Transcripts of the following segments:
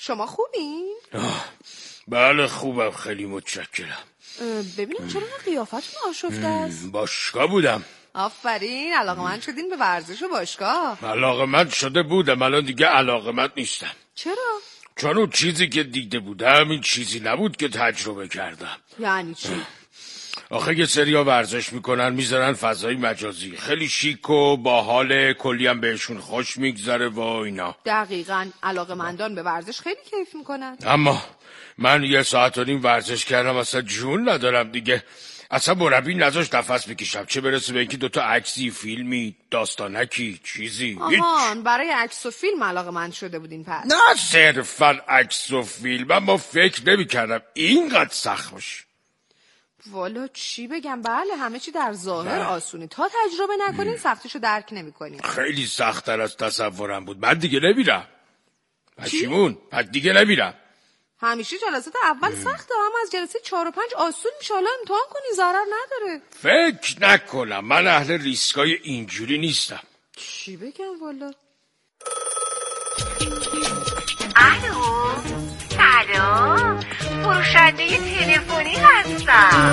شما خوبین؟ بله خوبم، خیلی متشکرم. ببینم چرا قیافتون آشفته است؟ باشگاه بودم. آفرین، علاقمند شدین به ورزش و باشگاه. علاقمند شده بودم، الان دیگه علاقمند نیستم. چرا؟ چون اون چیزی که دیده بودم این چیزی نبود که تجربه کردم. یعنی چی؟ آخه یه سریا ورزش میکنن میذارن فضای مجازی، خیلی شیک و باحال، کلی هم بهشون خوش میگذره و اینا. دقیقاً، علاقمندان به ورزش خیلی کیف میکنن. اما من 1.5 ساعت ورزش کردم، اصلا جون ندارم دیگه. اصلا مربی نذاشت نفس بکشم، چه برسه به اینکه 2 عکسی، فیلمی، داستانکی، چیزی. آهان، برای عکس و فیلم علاقمند شده بودین پس؟ نه صرفا عکس و فیلم، اما فکر نمی‌کردم اینقدر سخت باشه. والا چی بگم، بله همه چی در ظاهر آسونه، تا تجربه نکنین سختیشو درک نمی‌کنین. خیلی سخت‌تر از تصورم بود. من دیگه نمیرم. پشیمون، بعد دیگه نمیرم. همیشه جلسات اول سخته، اما از جلسه 4 و 5 آسون میشه. حالا امتحان کنی، ضرر نداره. فکر نکنم، من اهل ریسکای اینجوری نیستم. چی بگم والا. الو، سلام، فروشنده تلفنی هستم.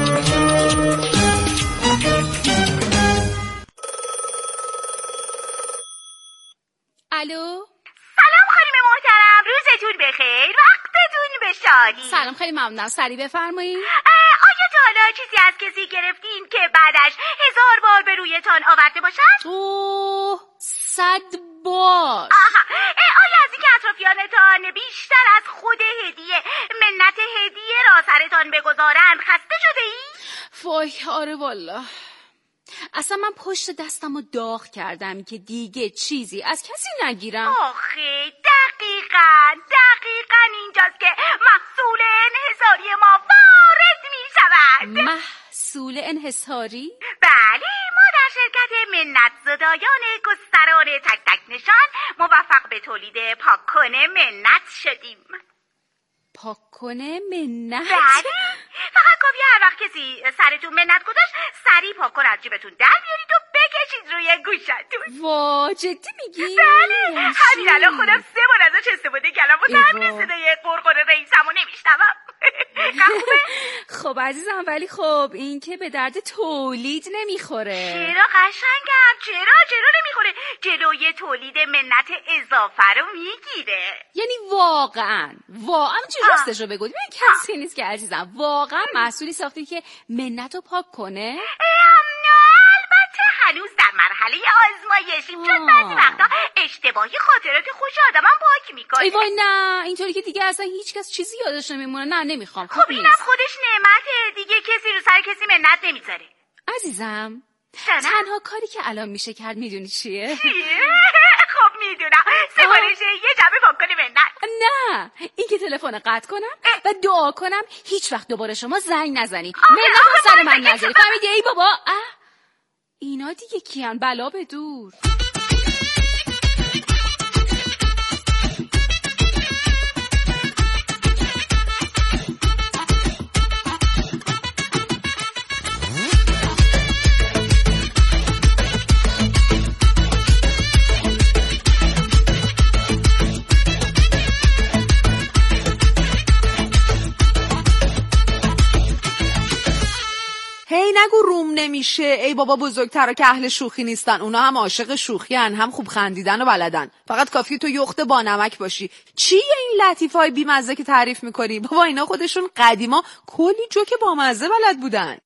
الو، سلام خانم محترم، روزتون بخیر، وقتتون به شادی. سلام، خیلی ممنونم، سریع بفرمایید. آیا تا حالا چیزی از کسی گرفتین که بعدش 1000 بار به رویتان آورده باشد؟ اوه، 100 بار. آیا از اینکه اطرافیانتان بیشتر از خود هدیه منت هدیه را سرتان بگذارند خسته شده ای؟ وای آره والا، اصلا من پشت دستمو داغ کردم که دیگه چیزی از کسی نگیرم. آخه دقیقاً اینجاست که محصول انحصاری ما وارد می شود. محصول انحصاری؟ بله، ما در شرکت منت زدایان گستران تک تک نشان موفق به تولید پاک‌کن منت شدیم. پاک‌کن منت؟ بله، فقط کافیه هر وقت کسی سرتون منت گذاشت سریع پاک‌کن از جیبتون در بیارید و بکشید روی گوشتون. وا جدی میگی؟ بله، همین الان خودم 3 بار ازش استفاده کردم و تمام صدای قرقر رئیسمو نمیشنوم. خوبه؟ خب عزیزم، ولی خب این که به درد تولید نمیخوره. چرا قشنگم؟ چرا نمیخوره؟ جلوی تولید منت اضافه رو میگیره. یعنی واقعا چی راستشو بگو، ببین کسی نیست که عزیزم واقعا محصولی ساختی که منت رو پاک کنه؟ البته هنوز در مرحله آزمایشیم، چون بعضی وقتا اشتباهی خاطرات خوش آدمم پاک میکنه. ای وای نه، اینطوری که دیگه اصلا هیچ کس چیزی یادش نمیمونه. نه نمیخوام. خب اینم خودش نعمته دیگه، کسی رو سر کسی منت نمیذاره. عزیزم تنها کاری که الان میشه کرد میدونی چیه؟ خب میدونم، سفارش یه جعبه پاک‌کن منت. نه، این که تلفن قطع کنم و دعا کنم هیچ وقت دوباره شما زنگ نزنی، منت سر من نذاری. فهمیدی ای بابا؟ اینا دیگه کیان؟ بلا به دور. نگو روم نمیشه. ای بابا، بزرگترا که اهل شوخی نیستن، اونا هم عاشق شوخی هن، هم خوب خندیدن و بلدن. فقط کافیه تو یخت با نمک باشی. چیه این لطیفای بیمزه که تعریف میکنی؟ بابا اینا خودشون قدیما کلی جوک بامزه بلد بودن.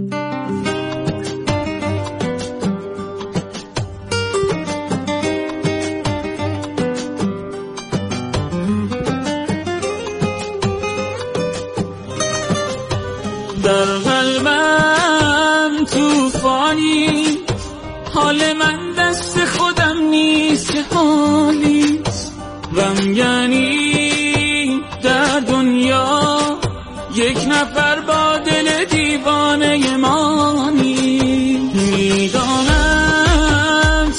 در قلبم توفانی، حال من دست خودم نیست که حالیست. غمگینی در دنیا، یک نفر با دل دیوانه مانی. میدانم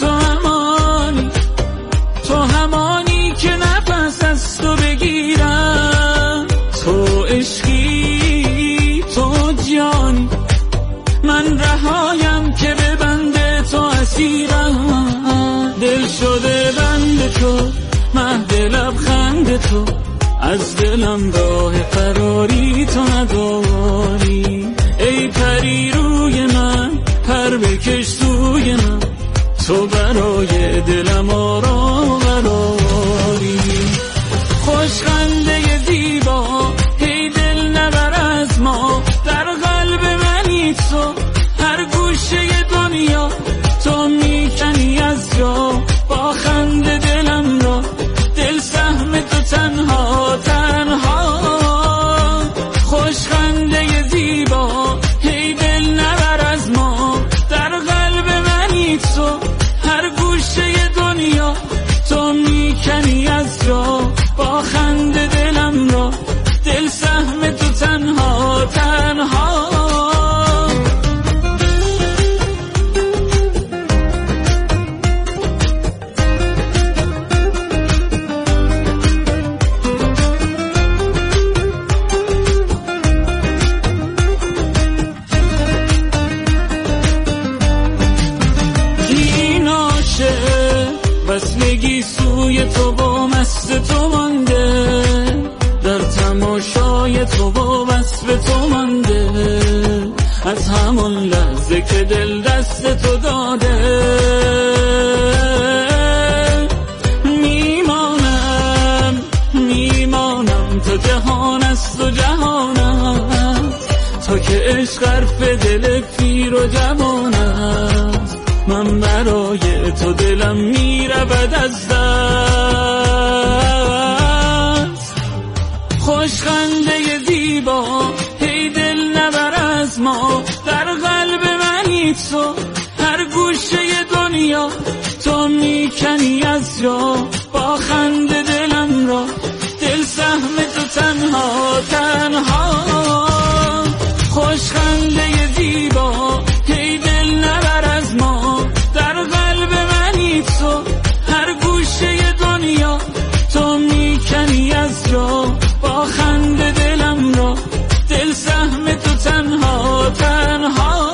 تو همانی که نفس از تو بگیرم. تو عشقی، تو جانی، من رهایم که به بند تو اسیرم. دل شده بند تو، مهد لبخند تو، از دلم راه فراری تو نداری. ای پری روی من، پر بکش سوی من، تو برای دلم آرام قراری. خوشخنده زیبا، هی دل نبر از ما، در قلب منی تو، هر گوشه دنیا تو میکنی از جا. با خنده دلم را، دل سهم تو تنها تنها. خوشخنده زیبا، هی دل نبر از ما، در قلب منی تو، هر گوشه دنیا تو میکنی از جا. با خنده دلم را، دل سهم تو تنها تنها. وصلگی سوی تو با مست تو مانده، در تماشای تو با وصف تو مانده. از همون لحظه که دل دست تو داده، میمانم تو جهان است و جهان است، تو که عشق حرف دل پیر و جوان است. من برای تو دلم میرود از دست. خوشخنده زیبا، هی دل نبر از ما، در قلب منی تو، هر گوشه دنیا تو میکنی از جا. با خنده دلم را، دل سهم تو تنها تنها. خوشخنده زیبا، هی دل نبر از ما، در قلب منی تو، هر گوشه دنیا تو میکنی از جا. با خنده دلم را، دل سهم تو تنها تنها.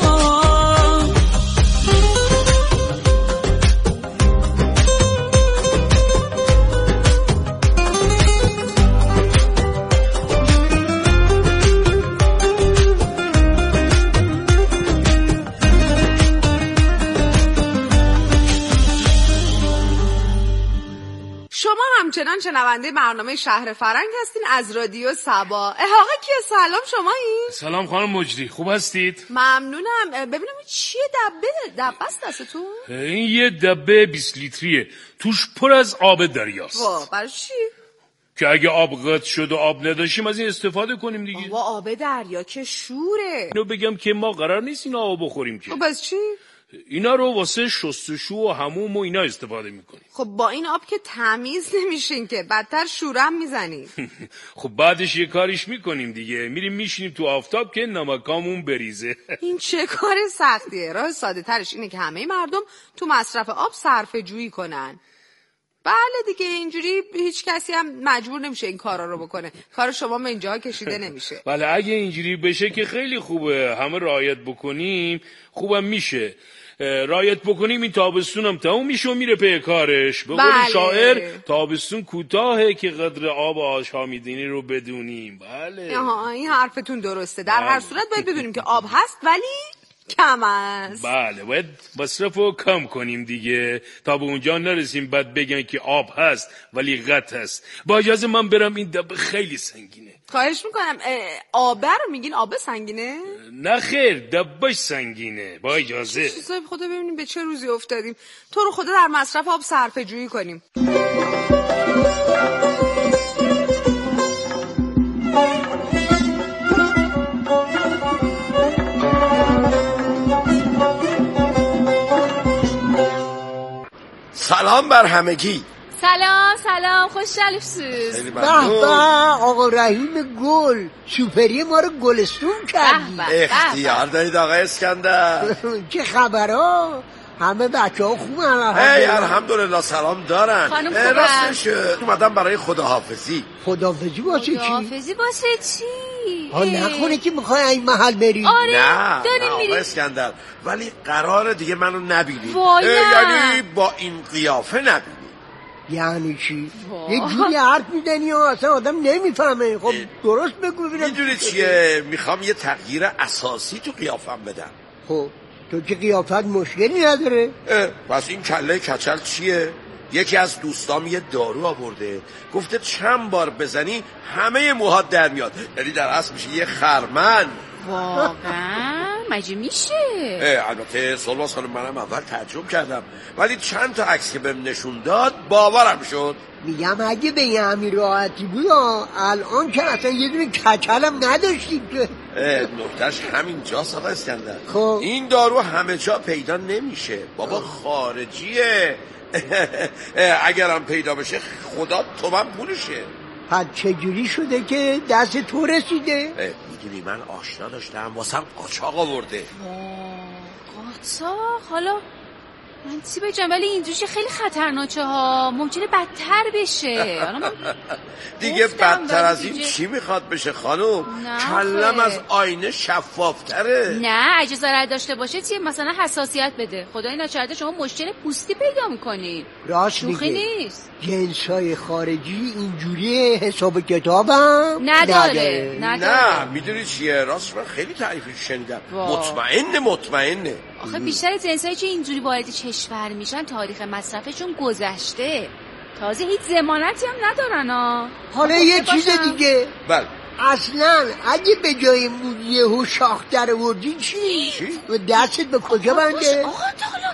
همچنان شنونده برنامه شهر فرنگ هستین از رادیو سبا. آقا کیه؟ سلام، شمایین؟ سلام خانم مجری، خوب هستید؟ ممنونم. ببینم چیه؟ دبه است دستتون؟ این یه دبه 20 لیتریه، توش پر از آب دریاست. برای چی؟ که اگه آب قطع شد و آب نداشتیم از این استفاده کنیم دیگه. آب دریا که شوره. اینو بگم که ما قرار نیست اینا آب بخوریم که. بس چی؟ اینا رو واسه شستشو و حموم و اینا استفاده میکنیم. خب با این آب که تمیز نمیشین که، بدتر شورم میزنیم. خب بعدش یه کاریش میکنیم دیگه، میریم میشینیم تو آفتاب که نمکامون بریزه. این چه کار سختیه؟ راه ساده ترش اینه که همه مردم تو مصرف آب صرفه جویی کنن. بله دیگه، اینجوری هیچ کسی هم مجبور نمیشه این کارا رو بکنه. کار شما به اینجا کشیده نمیشه. بله اگه اینجوری بشه که خیلی خوبه، همه رعایت بکنیم خوبم میشه. رعایت بکنیم این تابستونم تموم میشه و میره پی کارش. به قول شاعر تابستون کوتاهه که قدر آب آشها میدینی رو بدونیم. بله این حرفتون درسته. در هر صورت باید بدونیم که آب هست ولی کم است. بله باید مصرفو کم کنیم دیگه، تا به اونجا نرسیم بعد بگن که آب هست ولی قطع هست. با اجازه من برم، این دبه خیلی سنگینه. خواهش میکنم. آبه رو میگین آبه سنگینه؟ نه خیر، دبهش سنگینه. با اجازه. صاحب خدا ببینیم به چه روزی افتادیم. تو رو خدا در مصرف آب صرفه جویی کنیم. سلام بر همگی. سلام خوش شلیفسوز. به به آقا رحیم گل، سوپری ما رو گلستون کردی. اختیار دارید آقا اسکندر. چه خبرها؟ همه بچه ها خوب هم؟ الحمدلله سلام دارن. خانم راستش اومدم برای خداحافظی. خداحافظی واسه چی؟ خداحافظی واسه چی؟ نکنه که میخوای این محل بری؟ آره نه داریم آقا اسکندر، ولی قراره دیگه منو نبینی. یعنی یعنی با این قیافه نبینی. یعنی چی؟ یه جوری حرف میزنی و اصلا آدم نمیفهمه. خب درست بگو ببینم. میدونی چیه؟ میخوام یه تغییر اساسی تو قیافم بدم. خب تو که قیافت مشکلی نداره. پس این کله کچل چیه؟ یکی از دوستام یه دارو آورده، گفته چند بار بزنی همه موهات در میاد، یعنی در اصل میشه یه خرمن. واقعا مگه میشه؟ البته سلواز خانم منم اول تعجب کردم، ولی چند تا عکس که بهم نشون داد باورم شد. میگم اگه به یه همین راحتی بود الان که اصلا یه دونه کچلم نداشتیم که. نکتهش همینجاست آقا اسکندر. خب این دارو همه جا پیدا نمیشه بابا، خارجیه. اگرم پیدا بشه خدا تومن پولشه. پس چجوری شده که دست تو رسیده؟ میدونی من آشنا داشتم واسم قاچاق آورده. قاچاق؟ حالا من چی بگم، ولی اینجوری خیلی خطرناکه ها، ممکنه بدتر بشه. دیگه بدتر از این چی میخواد بشه خانم؟ کلم از آینه شفافتره. نه اگه ضرر داشته باشه چیه؟ مثلا حساسیت بده، خدای نکرده شما مشکل پوستی پیدا میکنی. راست شوخی میگه. نیست. جنسای خارجی اینجوری حساب کتابم نداره. نه میدونی چیه؟ راست من خیلی تعریفش شنیدم. مطمئنه. آخه بیشتر جنسایی که اینجوری وارد کشور میشن تاریخ مصرفشون گذشته، تازه هیچ ضمانتی هم ندارن ها. حالا یه چیز دیگه. بله. اصلا اگه به جای مولیه و شاخ در وردی چی؟ و دستت به کجا بنده؟ آقا حالا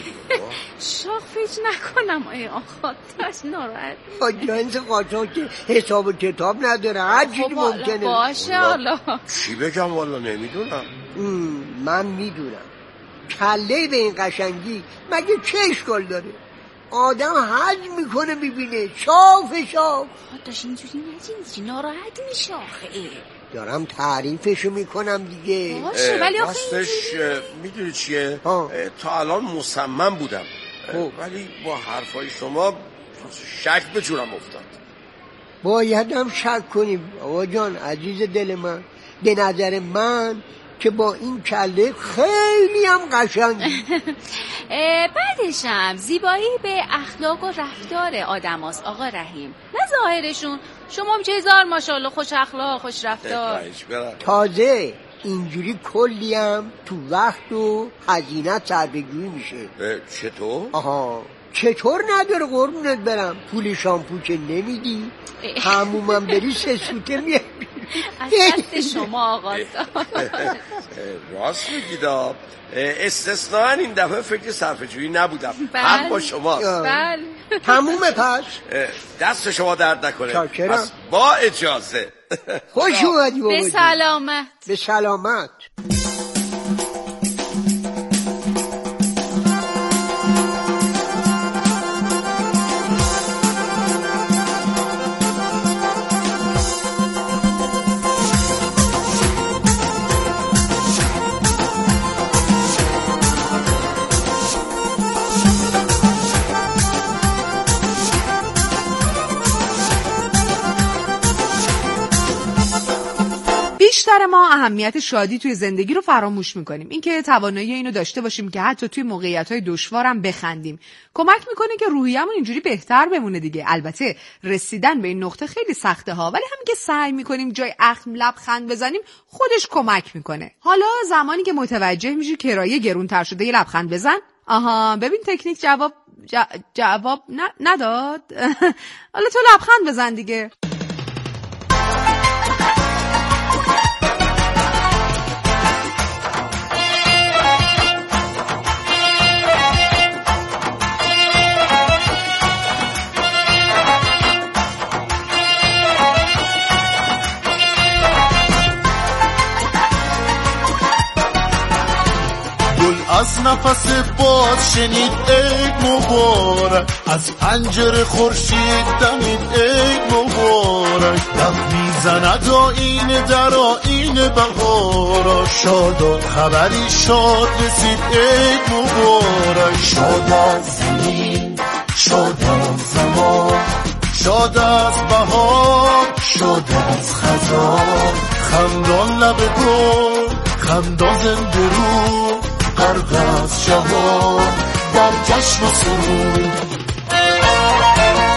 شاخ فکر نکنم. آقا دست ناراحت با جنس قاچاق که حساب کتاب نداره، هر چیزی ممکنه باشه. حالا چی بگم والا نمیدونم. من میدونم. کله به این قشنگی مگه چه اشکال داره؟ آدم حج میکنه میبینه شاف داشت اینجوری نجینی ناراحت میشه. آخه دارم تعریفشو میکنم دیگه. باشه ولی آخه راستش میدونی چیه؟ تا الان مصمم بودم، ولی با حرفای شما شک به جورم افتاد. بایدم شک کنیم آقا جان عزیز دل من. به نظر من که با این کله خیلی هم قشنگی. بعدش هم زیبایی به اخلاق و رفتار آدم هست آقا رحیم، نه ظاهرشون. شما هم چه هزار ماشاءالله خوش اخلاق خوش رفتار. تازه اینجوری کلی هم تو وقت و هزینه صرفه‌جویی میشه. چطور؟ چطور نداره قربونت برم. پول شامپو که نمیدی، همومم بری 3 سوته میای. از دست شما آقا. راست میگید. استثناً این دفعه فکر صرفه‌جویی نبودم. حق با شماست. بله. تمومه پس. دست شما درد نکنه. پس با اجازه. خوش اومدی بابا. به سلامت. به سلامت. بیشتر ما اهمیت شادی توی زندگی رو فراموش میکنیم. اینکه توانایی اینو داشته باشیم که حتی توی موقعیت‌های دشوارم بخندیم کمک میکنه که روحیه‌مون اینجوری بهتر بمونه دیگه. البته رسیدن به این نقطه خیلی سخته ها، ولی همین که سعی میکنیم جای اخم لبخند بزنیم خودش کمک میکنه. حالا زمانی که متوجه میشی کرایه گرونتر شده یه لبخند بزن. ببین تکنیک جواب نداد. حالا تو لبخند بزن دیگه. از نفس باد شنید عید مبارک، از پنجره خورشید دمید عید مبارک. دم میزند آینه در آینه بهارا، شادا خبری شاد رسید عید مبارک. شاد از زمین شاد از زمان، شاد از بهار شاد از خزان. خندان لب گل خندان زنده رو، غرق از جهان در جشن و سرور.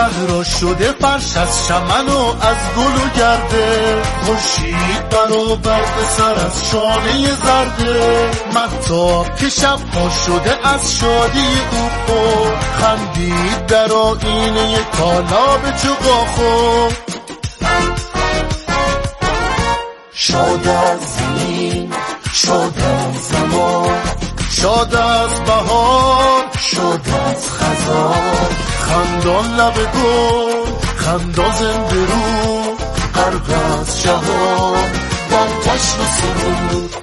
صحرا شده فرش از چمن و از گل و گرده، خورشید برابر به سر از شانه زرده، مهتاب که شبها شده از شادی او خود، خندید در آینه تالاب چقاخو. شاد از زمین، شاد از زمان، شاد از بهار، شاد از خزان، خندان لب گل، خندا زنده رو، غرق از جهان در جشن و سرود.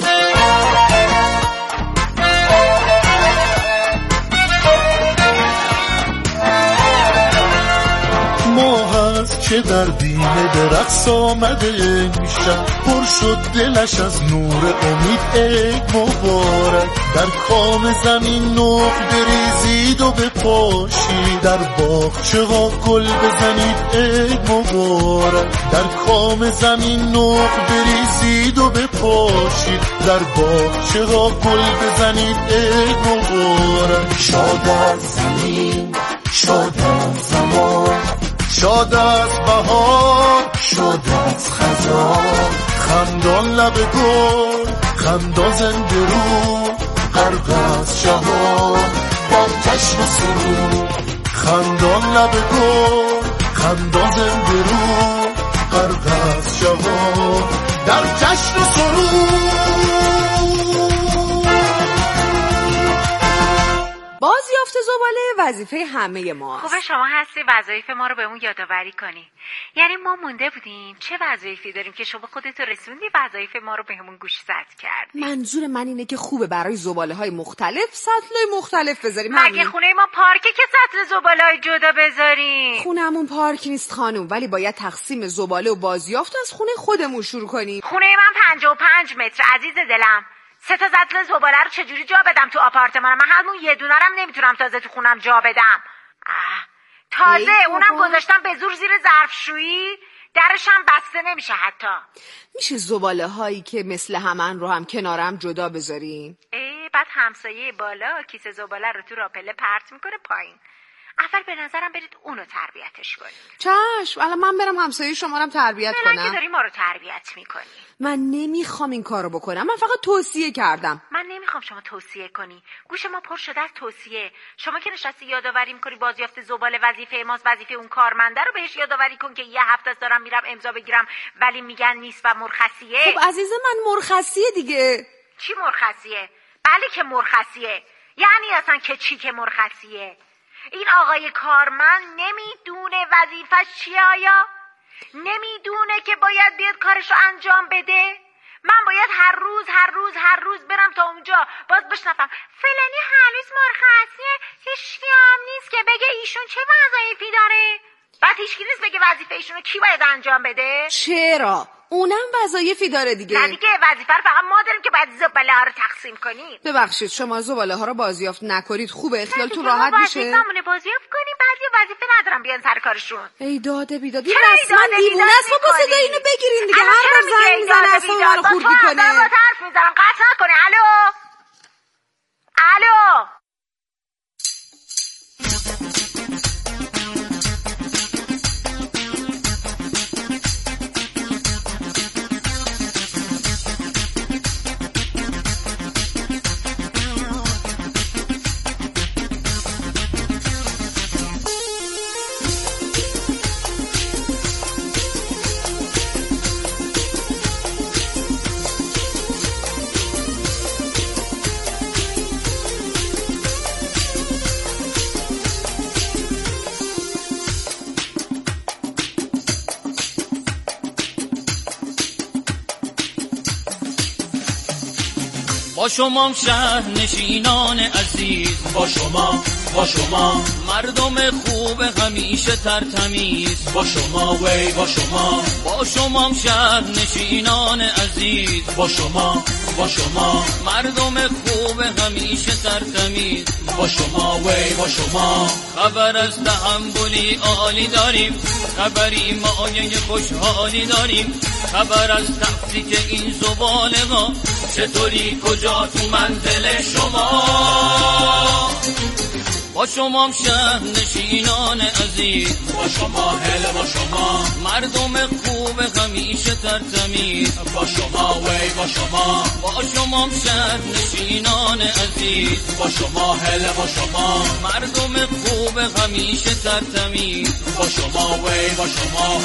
که در بینه به رقص آمده امشب، پر شد دلش از نور امید عید مبارک، در کام زمین نوق بریزید و بپاشید، در باغچه ها گل بزنید عید مبارک، در کام زمین نوق بریزید و بپاشید، در باغچه ها گل بزنید عید مبارک. شاد از زمین، شاد از زمان، شاد از بهار، شاد از خزان، خندان لب گل، خندا زنده رو، غرق از جهان در جشن و سرود. خندان لب گل، خندا زنده رو، غرق از جهان در جشن و سرود. بازیافت زباله وظیفه همه ماست. خوبه شما هستی وظایف ما رو بهمون یادآوری کنی. یعنی ما مونده بودیم چه وظایفی داریم که شما خودت رسوندی وظایف ما رو بهمون گوشزد کردی. منظور من اینه که خوبه برای زباله‌های مختلف سطل‌های مختلف بذاریم. مگه خونه ما پارکه که سطل زباله‌های جدا بذاریم؟ خونه‌مون پارک نیست خانم، ولی باید تقسیم زباله و بازیافت از خونه خودمون شروع کنیم. خونه من 55 متر عزیز دلم. 3 تا سطل زباله رو چجوری جا بدم تو آپارتمانم؟ من همون یه دونه رم نمیتونم تازه تو خونم جا بدم. تازه اونم گذاشتم به زور زیر ظرفشویی، درش هم بسته نمیشه حتی. میشه زباله هایی که مثل همن رو هم کنارم جدا بذاریم؟ بعد همسایه بالا کیسه زباله رو تو راپله پرت میکنه پایین. اول به نظرم برید اونو تربیتش کنید. چشم، الان من برم همسایه شما رو تربیت کنم؟ که داری ما رو تربیت میکنی. من نمیخوام این کارو بکنم، من فقط توصیه کردم. من نمیخوام شما توصیه کنی. گوش ما پر شده از توصیه. شما که نشستی یادآوری میکنی بازیافت زباله وظیفه ماست، وظیفه اون کارمنده رو بهش یادآوری کن که یه هفته است دارم میرم امضا بگیرم ولی میگن نیست و مرخصیه. خب عزیز من مرخصیه دیگه. چی مرخصیه؟ بله که مرخصیه. یعنی اصلا که چی که مرخصیه؟ این آقای کارمند نمیدونه وظیفش چیه؟ آیا نمیدونه که باید بیاد کارشو انجام بده؟ من باید هر روز برم تا اونجا باز بشنفم فلانی هنوز مرخصیه، هیچکی هم نیست که بگه ایشون چه وظایفی داره. بعد هیچکی نیست بگه وظیفه ایشونو کی باید انجام بده. چرا؟ اونم وظایفی داره دیگه. نه دیگه، وظیفه رو فقط ما داریم که باید زباله ها رو تقسیم کنیم. ببخشید شما زباله ها رو بازیافت نکنید خوبه، خیالتون راحت میشه. وظیفه‌مونه بازیافت کنیم، بعضی وظیفه ندارن بیان سر کارشون. ای داده بیداد، این رسما دیوونه است. بابا صدا اینو بگیرین دیگه، هر بار زنگ میزنه اصلا ما رو خورد میکنه. با حرف میزنم، قطع نکنه. الو با شما شهر نشینان عزیز، با شما مردم خوب همیشه ترتمیز، با شما وی با شما شهر نشینان عزیز، با شما مردم خوب همیشه ترتمیز، با شما وی با شما خبر از تحملی عالی داریم، خبری مایه خوشحالی داریم، خبر از تفکیک این زباله ها چطوری کجا تو منزل شما. با شما شهر نشینان عزیز، با شما هل با شما مردم خوب همیشه ترتمیز، با شما وی با شما شهر نشینان عزیز، با شما هل با شما مردم خوب همیشه ترتمیز، با شما وی با شما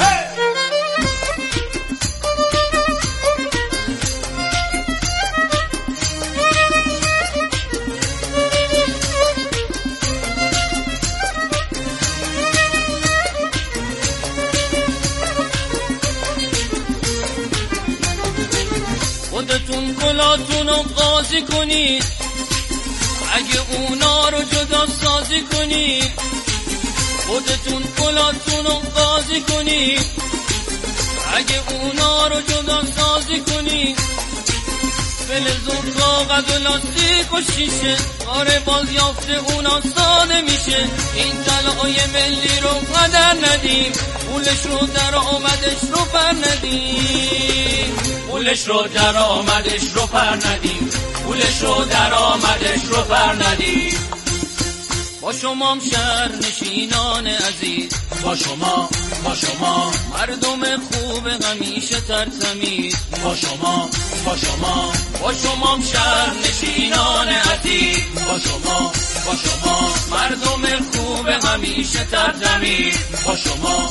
خودتون کلاتون رو قاضی کنید، اگه اونا رو جدا سازی کنید، خودتون کلاتون رو قاضی کنید، اگه اونا رو جدا سازی کنید، فلزون کاغذ و لاستیک و شیشه کار بازیافت اونا ساده میشه. این طلای ملی رو قدر ندیم، پولش رو در آمدش رو پر ندیم، پولش رو در آمدش رو پر ندیم، پولش رو در آمدش رو پر ندیم. با شما شهر نشینان عزیز، با شما مردم خوب همیشه ترتمیز، با شما شهر نشینان عزیز، با شما مردم خوب همیشه ترتمیز، با شما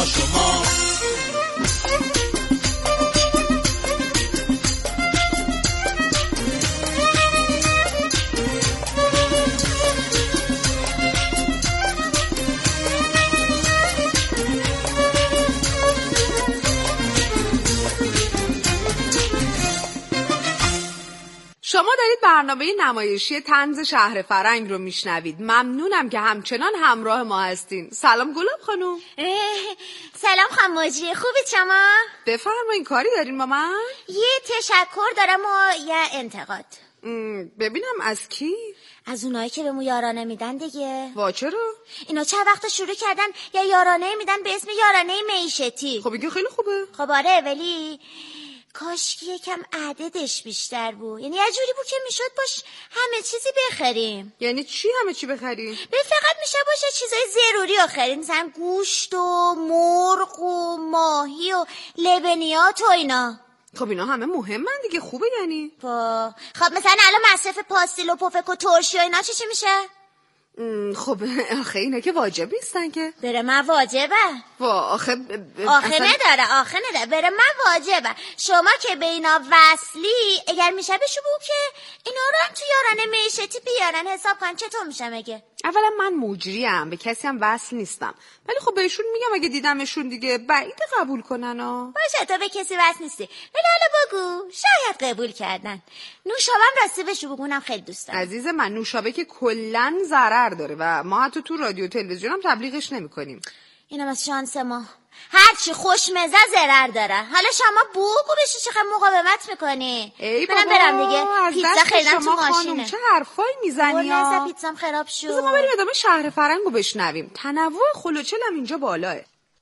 شما دارید برنامه نمایشی طنز شهر فرنگ رو میشنوید. ممنونم که همچنان همراه ما هستین. سلام گلاب خانوم. سلام خانم مجری، خوبید شما؟ بفرمایید، کاری دارین با من؟ یه تشکر دارم و یه انتقاد. ببینم از کی؟ از اونایی که به مو یارانه میدن دیگه. وا چرا؟ اینا چند وقت شروع کردن یه یارانه میدن به اسم یارانه معیشتی. خب این خیلی خوبه. خب آره، ولی کاش که یکم عددش بیشتر بود. یعنی یه جوری بود که میشد باش همه چیزی بخریم. یعنی چی همه چی بخریم؟ به فقط میشه باشه چیزای ضروری بخریم، مثلا گوشت و مرغ و ماهی و لبنیات و اینا. خب اینا همه مهمن دیگه، خوبه یعنی. خب مثلا الان مصرف پاستیل و پفک و ترشی و اینا چی میشه؟ خب آخه اینا که واجب نیستن که. بره من واجبه. آخه نداره بره من واجبه. شما که به اینا وصلی، اگر میشه بشو بو که اینا رو هم تو یارانه معیشتی بیارن حساب کن. چطور میشه مگه؟ اولا من مجریم، به کسی هم وصل نیستم، ولی خب بهشون میگم اگه دیدمشون دیگه بعید قبول کنن. باشه تو به کسی وصل نیستی، ولی حالا بگو شاید قبول کردن. نوشابه راستی بشو بگونم خیلی دوست دارم. عزیز من، نوشابه که کلن ضرر داره و ما حتی تو رادیو تلویزیون هم تبلیغش نمی‌کنیم. اینم از شانس ما. هرچی خوشمزه ضرر داره. حالا شما بگو بشی چقدر مقاومت میکنی. منم برم دیگه. پیتزا خریدم تو ماشینه. چه حرفایی میزنی ها؟ پیتزام خراب شد. ما بریم ادامه شهر فرنگو بشنویم. تنوع خلوچل هم اینجا بالاه.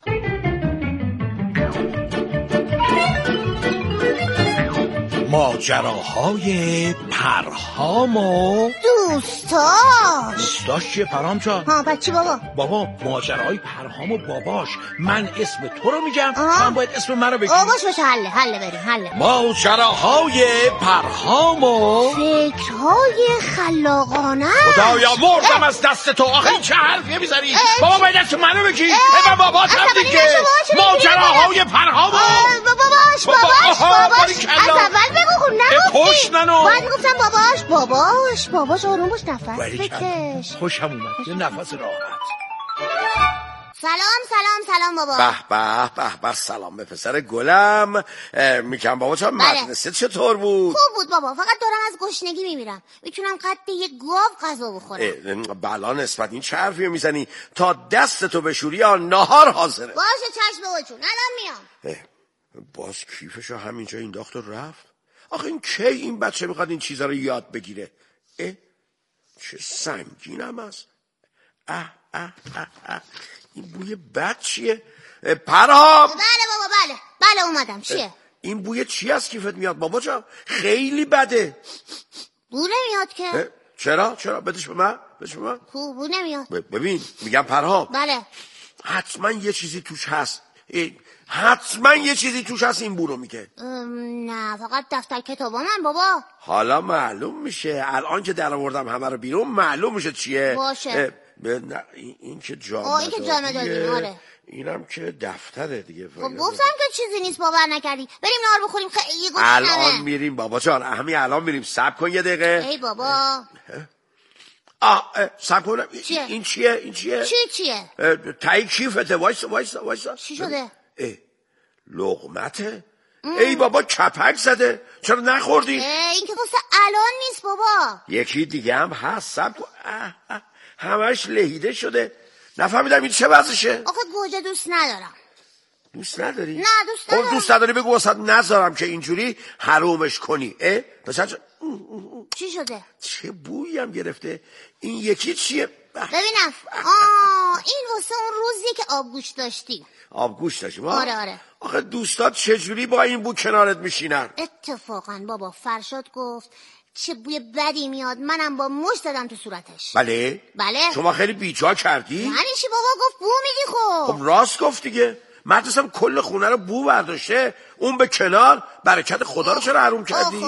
ماجراهای پرهام و دوستاش چیه پرهام جان؟ ها بچه بابا ماجراهای پرهام و باباش. من اسم تو رو میگم، من باید اسم من رو بگی. باباش بشه حله بریم. ماجراهای پرهام و فکرهای خلاقانه. خدایا مردم از دست تو. آخه این چه حرفیه میزنی؟ بابا باید اسم من رو بگی. من بابات هم دیگه. ماجراهای پرهام و باباش از اول بگو. خب نگفتی. باید میگفتم باباش آروم باش، نفس بکش. خوشم اومد، یه نفس راحت. سلام بابا. به سلام به پسر گلم. میگم بابا چون مدرسه چطور بود؟ خوب بود بابا، فقط دارم از گشنگی میمیرم. میتونم قد یه گاو غذا بخورم. بلا نسبت این چه حرفیو میزنی؟ تا دستتو بشوری یا نهار حاضره. باشه چشم بابا جون، الان میام. باز کیفشو همینجا انداخت و رفت. آخه این کی این بچه میخواد این چیزا رو یاد بگیره؟ چه سنگینم است. این بوی بد چیه؟ پرهام. بله اومدم. چیه؟ این بوی چی از کیفت میاد بابا جان؟ خیلی بده. بو نمیاد که. چرا بدش به من بو نمیاد. ببین میگم پرهام. بله. حتما یه چیزی توش هست. این بو رو میگه. نه فقط دفتر کتابا من بابا. حالا معلوم میشه، الان که در آوردم همه رو بیرون معلوم میشه چیه. باشه. نه این که جامدادیه. آره. اینم که دفتره دیگه. خب گفتم که چیزی نیست باور نکردی. بریم نهار بخوریم خیلی گوشنمه. الان میریم بابا جان، همین الان میریم. صبر کن یه دقیقه. ای بابا. صبر کن. این چیه؟ چیه؟ تایی کیفته. وایسا. چی شده؟ لقمته. ای بابا کپک زده، چرا نخوردی؟ این که واسه الان نیست بابا. یکی دیگه هم هست. صبر کن. همش لهیده شده. نفهمیدم این چه وضعشه. آخه گوجه دوست ندارم. دوست نداری؟ نه دوست ندارم. دوست نداری بگو واسه نذارم که اینجوری حرومش کنی. چی شده؟ چه بویی هم گرفته. این یکی چیه؟ ببینم. این واسه اون روزیه که آبگوش داشتیم. آبگوش داشتیم؟ آره. آخه دوستات چجوری با این بو کنارت میشینن؟ اتفاقا بابا فرشاد گفت چه بوی بدی میاد، منم با مشت زدم تو صورتش. بله. شما خیلی بیجا کردی؟ یعنی چی بابا؟ گفت بو میدی. خب راست گفت دیگه. مدرسم کل خونه رو بو برداشته، اون به کنار. برکت خدا رو چرا حروم کردی؟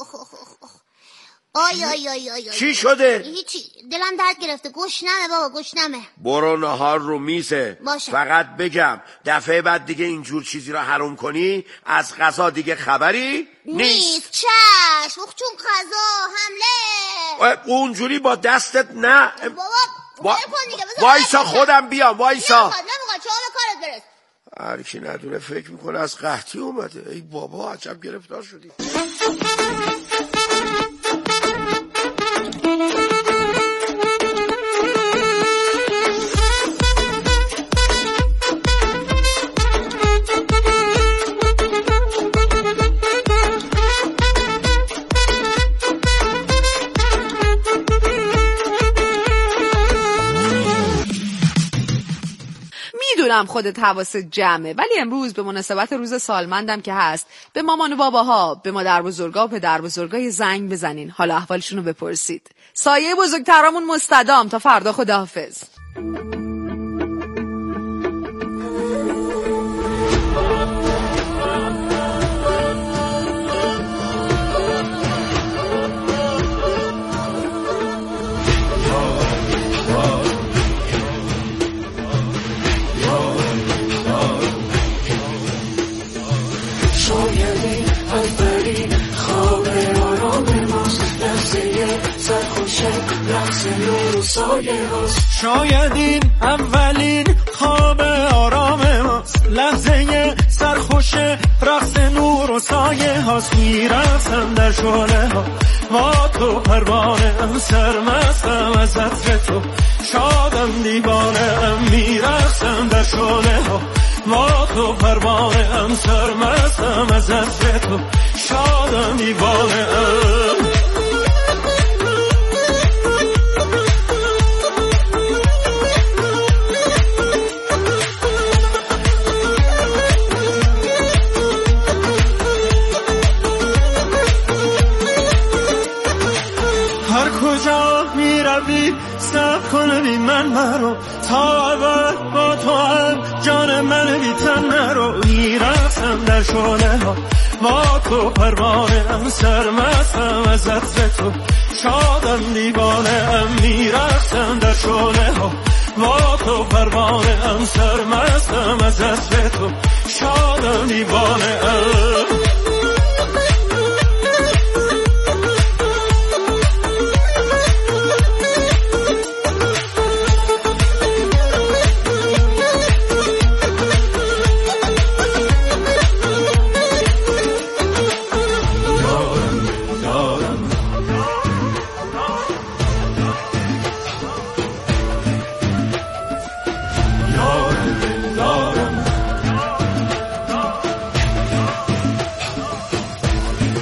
آی. چی شده؟ هیچی، دلم درد گرفته. گشنمه بابا، گشنمه. برو نهار رو میزه. باشه. فقط بگم دفعه بعد دیگه اینجور چیزی رو حروم کنی از غذا دیگه خبری نیست. چشم. چون غذا حمله. اونجوری با دستت نه بابا. وایسا خودم بیام. وایسا. نمیخواد چه حالا کارت برس. هر کی ندونه فکر میکنه از قحطی اومده. ای بابا عجب گرفتار شدی. میدونم خودت حواست جمعه، ولی امروز به مناسبت روز سالمندم که هست به مامان و باباها، به مادر بزرگا و پدر بزرگا زنگ بزنین، حالا احوالشون رو بپرسید. سایه بزرگترامون مستدام. تا فردا، خداحافظ. شاید این اولین خواب آرام ماست، لحظه سرخوش رقص نور و سایه هاست. میرفتم در شعله ها با تو پروانه، سرمستم از عطر تو، شادم دیوانه. میرفتم در شعله ها با تو پروانه، سرمستم از عطر تو، شادم دیوانه. سب کنی من مرو تا ابد با تو هم جان من بی تن نرو. میرفتم در شعله ها با تو پروانه، سرمستم از عطر تو، شادم دیوانه. میرفتم در شعله ها با تو پروانه، سرمستم از عطر تو، شادم دیوانه.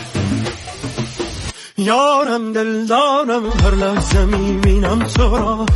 یارم دلدارم، هر لحظه میبینم تو را